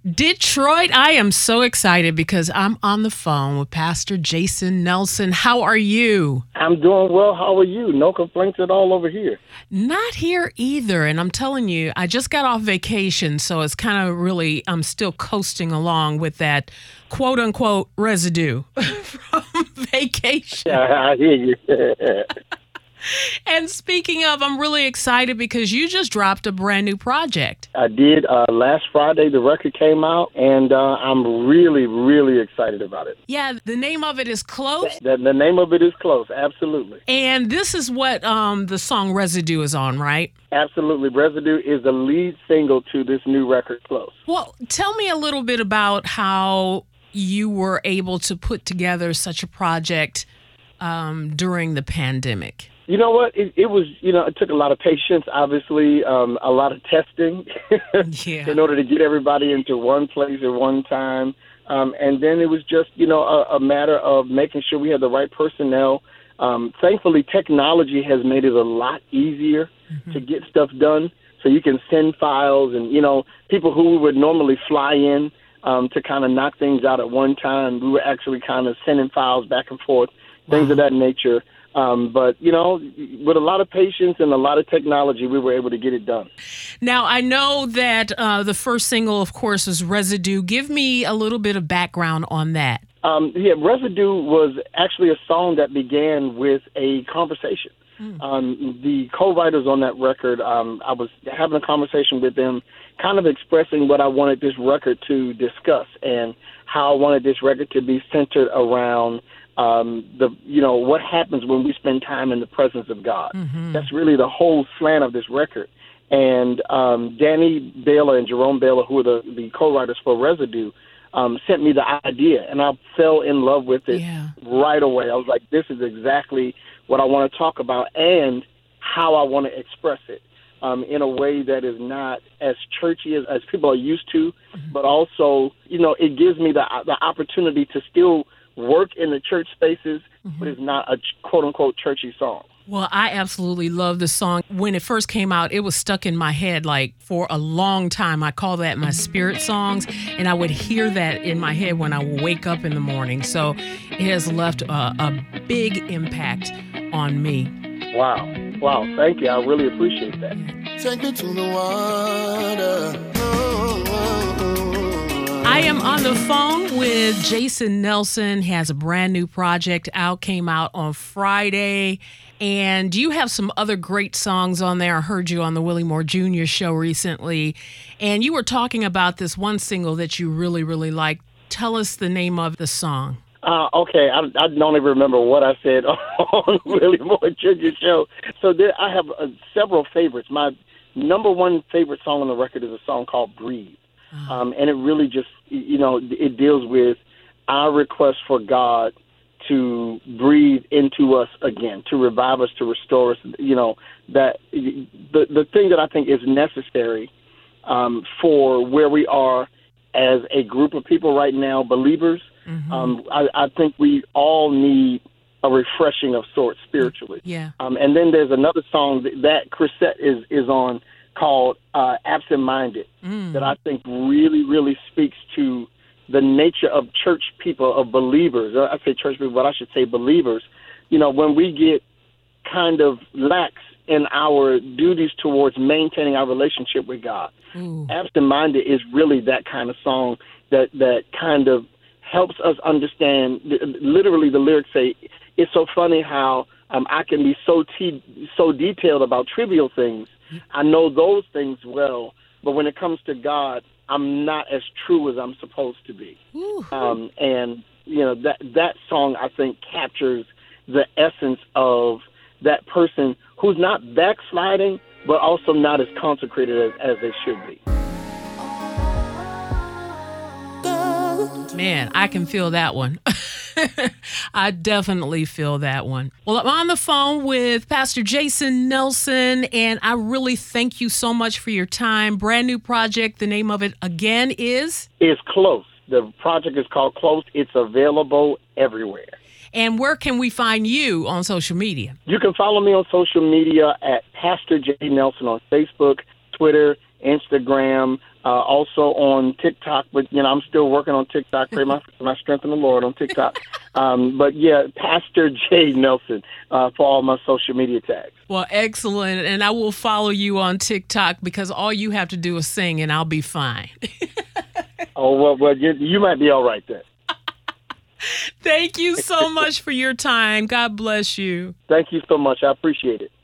Detroit, I am so excited because I'm on the phone with Pastor Jason Nelson. How are you? I'm doing well. How are you? No complaints at all over here. Not here either. And I'm telling you, I just got off vacation, so it's kind of really, I'm still coasting along with that quote unquote residue from vacation. Yeah, I hear you. And speaking of, I'm really excited because you just dropped a brand new project. I did. Last Friday, the record came out, and I'm really, really excited about it. Yeah, the name of it is Close. The name of it is Close, absolutely. And this is what the song Residue is on, right? Absolutely. Residue is the lead single to this new record, Close. Well, tell me a little bit about how you were able to put together such a project during the pandemic. You know what? It was, it took a lot of patience, obviously, a lot of testing in order to get everybody into one place at one time. And then it was just, a matter of making sure we had the right personnel. Thankfully, technology has made it a lot easier to get stuff done. So you can send files and, people who would normally fly in to kind of knock things out at one time, we were actually kind of sending files back and forth, things of that nature. But, with a lot of patience and a lot of technology, we were able to get it done. Now, I know that the first single, of course, is Residue. Give me a little bit of background on that. Residue was actually a song that began with a conversation. The co-writers on that record, I was having a conversation with them, kind of expressing what I wanted this record to discuss and how I wanted this record to be centered around what happens when we spend time in the presence of God. That's really the whole slant of this record. And Danny Baylor and Jerome Baylor, who are the co-writers for Residue, sent me the idea, and I fell in love with it right away. I was like, this is exactly what I want to talk about and how I want to express it in a way that is not as churchy as people are used to, but also, it gives me the opportunity to still work in the church spaces, but it's not a quote-unquote churchy song. Well, I absolutely love the song. When it first came out, it was stuck in my head like for a long time. I call that my spirit songs, and I would hear that in my head when I wake up in the morning. So it has left a big impact on me. Wow. Thank you. I really appreciate that. Take me to the water. I am on the phone with Jason Nelson. He has a brand new project out, came out on Friday. And you have some other great songs on there. I heard you on the Willie Moore Jr. show recently. And you were talking about this one single that you really, really liked. Tell us the name of the song. Okay, I don't even remember what I said on Willie Moore Jr. show. So I have several favorites. My number one favorite song on the record is a song called Breathe. And it really just, it deals with our request for God to breathe into us again, to revive us, to restore us. That the thing that I think is necessary for where we are as a group of people right now, believers. I think we all need a refreshing of sorts spiritually. And then there's another song that Chrisette is on called Absent Minded that I think really, really speaks to the nature of church people, of believers. I say church people, but I should say believers. When we get kind of lax in our duties towards maintaining our relationship with God. Absent Minded is really that kind of song that kind of helps us understand. Literally, the lyrics say, it's so funny how I can be so detailed about trivial things. I know those things well, but when it comes to God, I'm not as true as I'm supposed to be. And that song, I think, captures the essence of that person who's not backsliding, but also not as consecrated as they should be. Man, I can feel that one. I definitely feel that one. Well, I'm on the phone with Pastor Jason Nelson, and I really thank you so much for your time. Brand new project. The name of it again is? It's Close. The project is called Close. It's available everywhere. And where can we find you on social media? You can follow me on social media at Pastor J. Nelson on Facebook, Twitter, Instagram, Also on TikTok, but I'm still working on TikTok. Pray my strength in the Lord on TikTok. But yeah, Pastor J Nelson for all my social media tags. Well, excellent. And I will follow you on TikTok because all you have to do is sing and I'll be fine. Oh, well, you might be all right then. Thank you so much for your time. God bless you. Thank you so much. I appreciate it.